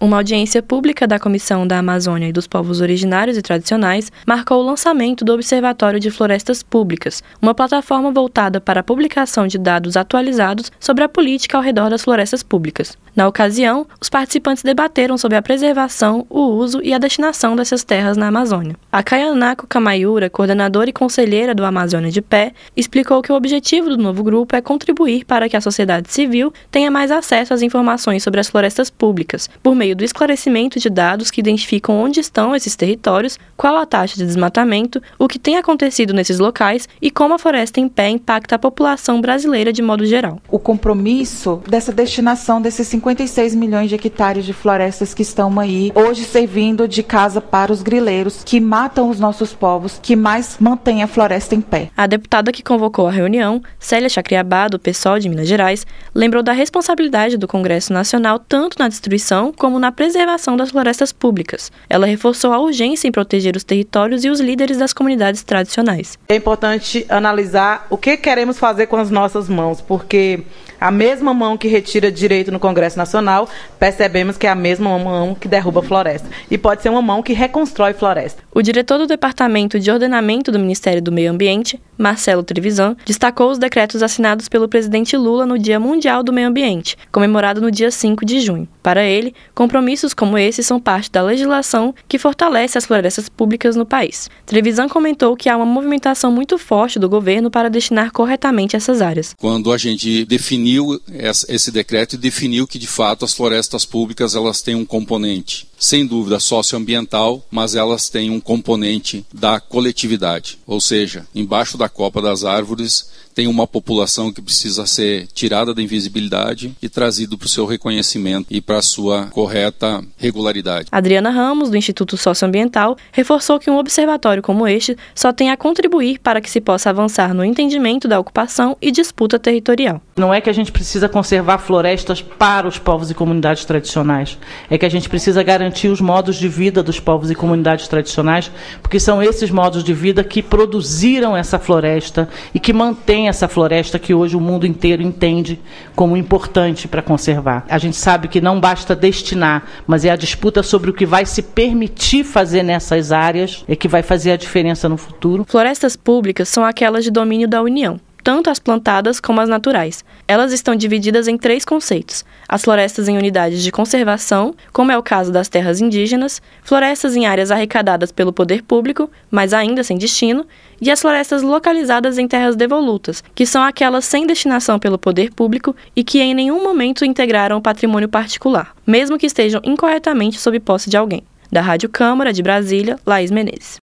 Uma audiência pública da Comissão da Amazônia e dos Povos Originários e Tradicionais marcou o lançamento do Observatório de Florestas Públicas, uma plataforma voltada para a publicação de dados atualizados sobre a política ao redor das florestas públicas. Na ocasião, os participantes debateram sobre a preservação, o uso e a destinação dessas terras na Amazônia. A Kayanako Kamayura, coordenadora e conselheira do Amazônia de Pé, explicou que o objetivo do novo grupo é contribuir para que a sociedade civil tenha mais acesso às informações sobre as florestas públicas, por meio do esclarecimento de dados que identificam onde estão esses territórios, qual a taxa de desmatamento, o que tem acontecido nesses locais e como a floresta em pé impacta a população brasileira de modo geral. O compromisso dessa destinação desses 56 milhões de hectares de florestas que estão aí, hoje servindo de casa para os grileiros que matam os nossos povos, que mais mantêm a floresta em pé. A deputada que convocou a reunião, Célia Chacriabá, do PSOL de Minas Gerais, lembrou da responsabilidade do Congresso Nacional tanto na destruição como na preservação das florestas públicas. Ela reforçou a urgência em proteger os territórios e os líderes das comunidades tradicionais. É importante analisar o que queremos fazer com as nossas mãos, porque a mesma mão que retira direito no Congresso Nacional, percebemos que é a mesma mão que derruba floresta. E pode ser uma mão que reconstrói floresta. O diretor do Departamento de Ordenamento do Ministério do Meio Ambiente, Marcelo Trevisan, destacou os decretos assinados pelo presidente Lula no Dia Mundial do Meio Ambiente, comemorado no dia 5 de junho. Para ele, compromissos como esse são parte da legislação que fortalece as florestas públicas no país. Trevisan comentou que há uma movimentação muito forte do governo para destinar corretamente essas áreas. Quando a gente definiu esse decreto e definiu que, de fato, as florestas públicas elas têm um componente, sem dúvida, socioambiental, mas elas têm um componente da coletividade. Ou seja, embaixo da copa das árvores tem uma população que precisa ser tirada da invisibilidade e trazida para o seu reconhecimento e para a sua correta regularidade. Adriana Ramos, do Instituto Socioambiental, reforçou que um observatório como este só tem a contribuir para que se possa avançar no entendimento da ocupação e disputa territorial. Não é que a gente precisa conservar florestas para os povos e comunidades tradicionais, é que a gente precisa garantir os modos de vida dos povos e comunidades tradicionais, porque são esses modos de vida que produziram essa floresta e que mantêm essa floresta que hoje o mundo inteiro entende como importante para conservar. A gente sabe que não basta destinar, mas é a disputa sobre o que vai se permitir fazer nessas áreas é que vai fazer a diferença no futuro. Florestas públicas são aquelas de domínio da União, tanto as plantadas como as naturais. Elas estão divididas em 3 conceitos: as florestas em unidades de conservação, como é o caso das terras indígenas, florestas em áreas arrecadadas pelo poder público, mas ainda sem destino, e as florestas localizadas em terras devolutas, que são aquelas sem destinação pelo poder público e que em nenhum momento integraram o patrimônio particular, mesmo que estejam incorretamente sob posse de alguém. Da Rádio Câmara de Brasília, Laís Menezes.